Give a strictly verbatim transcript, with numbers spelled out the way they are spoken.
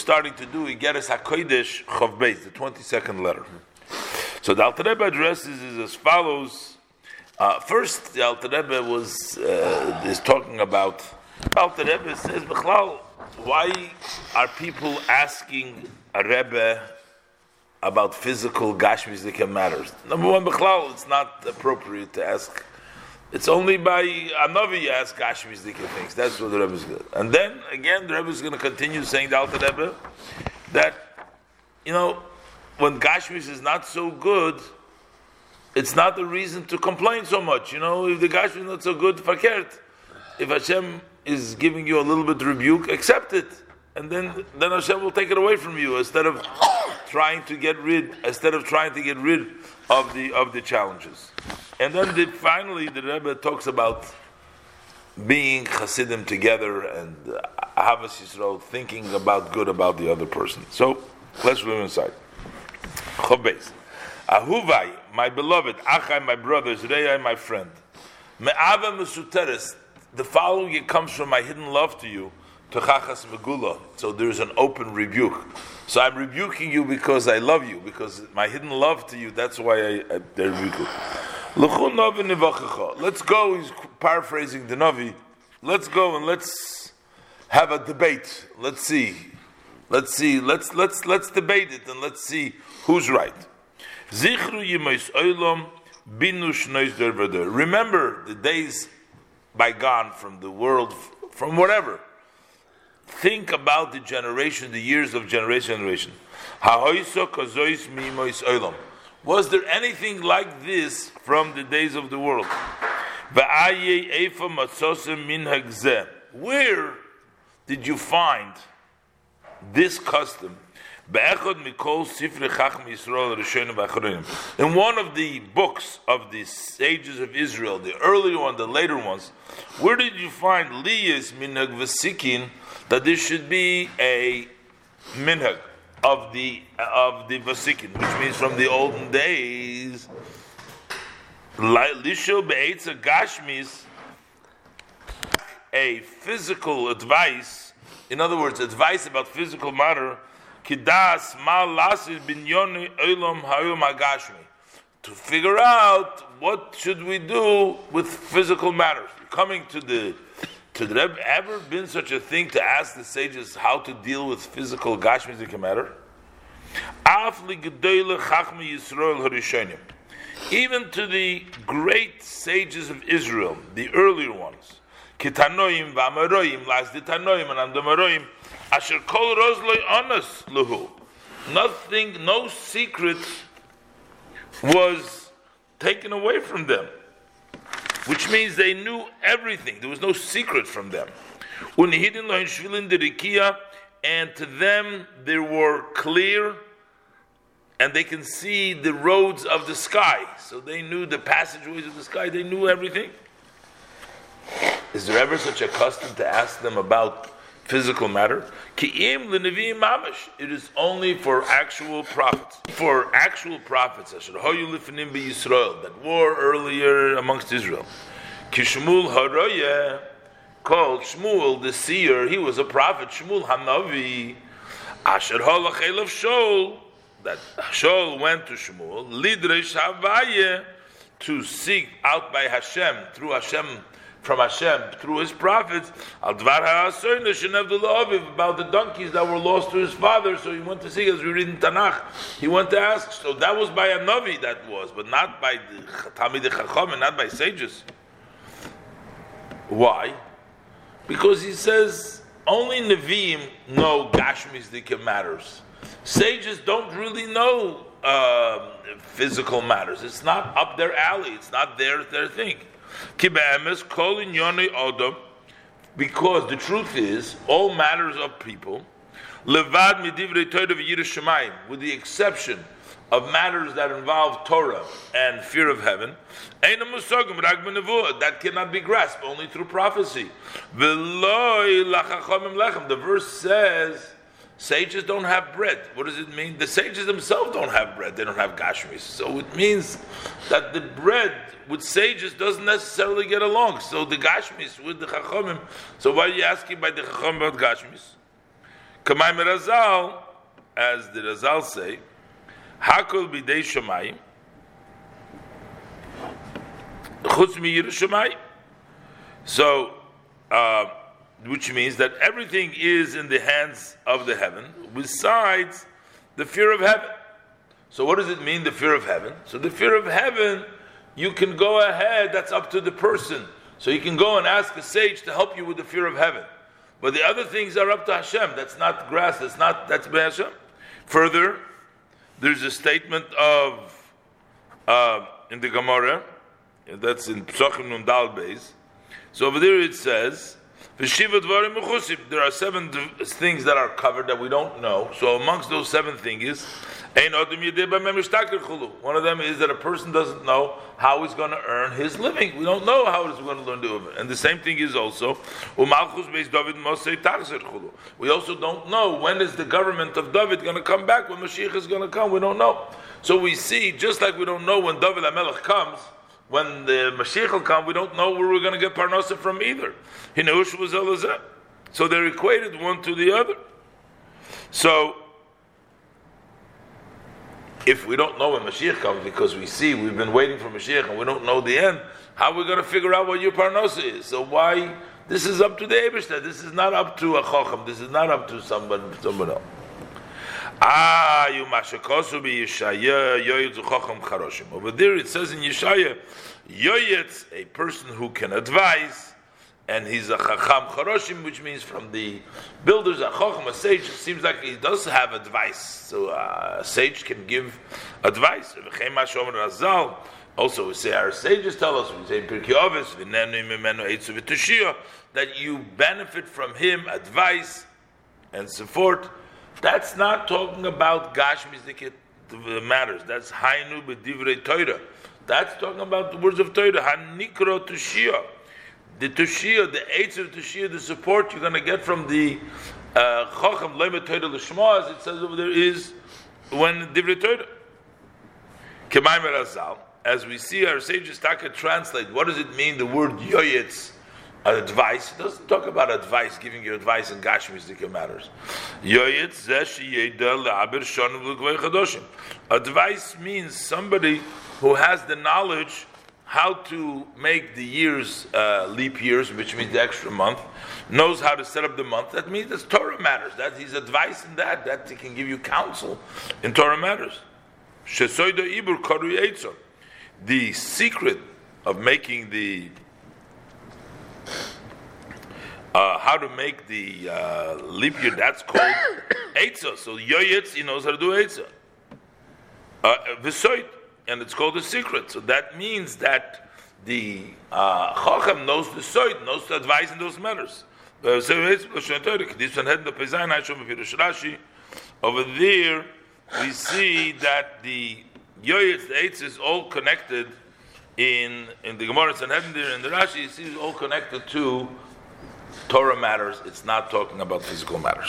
starting to do Igeres HaKodesh Chav Beis, the twenty-second letter. So the Alter Rebbe addresses is as follows. Uh, first, the Alter Rebbe was uh, is talking about. Alter Rebbe says, "B'chlal, why are people asking a Rebbe about physical Gashmizdika matters?" Number one, B'chlal, it's not appropriate to ask. It's only by a Navi you ask Gashmizdika things. That's what the Rebbe is good. And then again, the Rebbe is going to continue saying, the Alter Rebbe, that you know, when Gashmis is not so good, it's not a reason to complain so much. You know, if the Gashmis is not so good, fakert. If Hashem is giving you a little bit of rebuke, accept it, and then then Hashem will take it away from you instead of trying to get rid, instead of trying to get rid of the of the challenges. And then the, finally, the Rebbe talks about being Hasidim together and uh, Ahavas Yisrael, thinking about good about the other person. So let's move inside. Chobeis, Ahuvai, my beloved, Achai, my brother, Zrei, my friend, Me'ava Mesuteres. The following it comes from my hidden love to you, Techachas Megula. So there is an open rebuke. So I'm rebuking you because I love you, because my hidden love to you. That's why I, I, I rebuke you. Let's go. He's paraphrasing the Navi. Let's go and let's have a debate. Let's see. Let's see. Let's let's let's debate it and let's see who's right. Remember the days bygone from the world, from whatever. Think about the generation, the years of generation generation. Was there anything like this from the days of the world? Where did you find this custom? In one of the books of the sages of Israel, the earlier one, the later ones, where did you find liyas minhag v'sikin, that there should be a minhag of the of the v'sikin, which means from the olden days, lishel be'etza gashmis, a physical advice, in other words, advice about physical matter, kidas mal lasis binyoni olam hayom agashmi, to figure out what should we do with physical matters. Coming to the to the Rebbe, ever been such a thing to ask the sages how to deal with physical gashmizik matter? Even to the great sages of Israel, the earlier ones, kitanoim v'amaroim, las ditanoim and andamaroim, asher kol rozloi anas luhu. Nothing, no secret was taken away from them, which means they knew everything. There was no secret from them. And to them there were clear, and they can see the roads of the sky. So they knew the passageways of the sky. They knew everything. Is there ever such a custom to ask them about physical matter? It is only for actual prophets. For actual prophets, that were earlier amongst Israel. Kishmul Haroye, called Shmuel the seer, he was a prophet. Shmuel Hanavi, Asher Halachel of Shaul, that Shaul went to Shmuel, Lidresh Havaye, to seek out by Hashem, through Hashem, from Hashem, through his prophets, Al Dvar HaAsoyne Shenev L'Aviv, about the donkeys that were lost to his father. So he went to see, as we read in Tanakh, he went to ask. So that was by a Navi, that was, but not by the Talmidei Chacham, and not by sages. Why? Because he says only Nevi'im know Gashmizdika matters. Sages don't really know uh, physical matters. It's not up their alley. It's not their their thing. Because the truth is, all matters of people, with the exception of matters that involve Torah and fear of heaven, that cannot be grasped only through prophecy. The verse says, sages don't have bread. What does it mean? The sages themselves don't have bread. They don't have gashmis. So it means that the bread with sages doesn't necessarily get along. So the gashmis with the chachamim. So why are you asking by the chacham about gashmis? Kamay Razal, as the Razal say, Hakol bidei Shamayim, Chutz mi Yiras Shamayim. So, uh, which means that everything is in the hands of the heaven, besides the fear of heaven. So what does it mean, the fear of heaven? So the fear of heaven, you can go ahead, that's up to the person. So you can go and ask a sage to help you with the fear of heaven. But the other things are up to Hashem. That's not grass, that's not, that's by Hashem. Further, there's a statement of, uh, in the Gemara, that's in Psachim Nun Dal Beis. So over there it says, there are seven things that are covered that we don't know. So amongst those seven things is, one of them is that a person doesn't know how he's going to earn his living. We don't know how he's going to learn to live. And the same thing is also, we also don't know when is the government of David going to come back, when Mashiach is going to come. We don't know. So we see, just like we don't know when David HaMelech comes, when the Mashiach will come, we don't know where we're going to get Parnasa from either. So they're equated one to the other. So, if we don't know when Mashiach comes, because we see we've been waiting for Mashiach and we don't know the end, how are we going to figure out what your Parnasa is? So why? This is up to the Eibishter. This is not up to a Chacham. This is not up to someone, someone else. Ah, you mashakosu be Yeshaya yoyetz chacham charoshim. Over there it says in Yeshaya, yoyetz, a person who can advise, and he's a chacham charoshim, which means from the builders, a chacham, a sage. It seems like he does have advice, so uh, a sage can give advice. Also, we say our sages tell us, we say in Pirkei Avos, that you benefit from him advice and support. That's not talking about Gashmizik matters. That's Hainu b'divrei Torah. That's talking about the words of Torah. Hanikro Tushia. The Tushia, the aids of Tushia, the support you're going to get from the Chacham Leimet Torah L'Shma, as it says over there, is when divrei Torah. K'mayim Razal. As we see our sages Taka translate, what does it mean, the word Yoyetz? Advice. It doesn't talk about advice, giving you advice in Gashmizik matters. Advice means somebody who has the knowledge how to make the years uh, leap years, which means the extra month, knows how to set up the month. That means that's Torah matters. That he's advice in that. That he can give you counsel in Torah matters. The secret of making the Uh, how to make the uh, leap year, that's called Eitzah. So Yoyetz, he knows how to do Eitzah. Uh, V'soit, and it's called the secret. So that means that the uh, Chacham knows the Soit, knows the advice in those matters. Over there, we see that the Yoyetz, the Eitzah, is all connected in, in the Gemara Sanhedrin there, in the Rashi, you see it's all connected to Torah matters. It's not talking about physical matters.